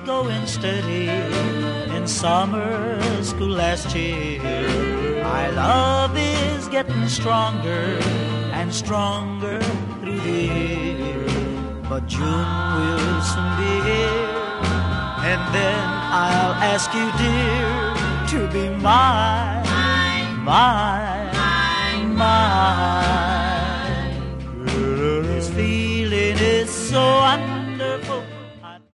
going steady in summer school last year. My love is getting stronger and stronger through the year. But June will soon be here, and then I'll ask you, dear, to be mine, mine.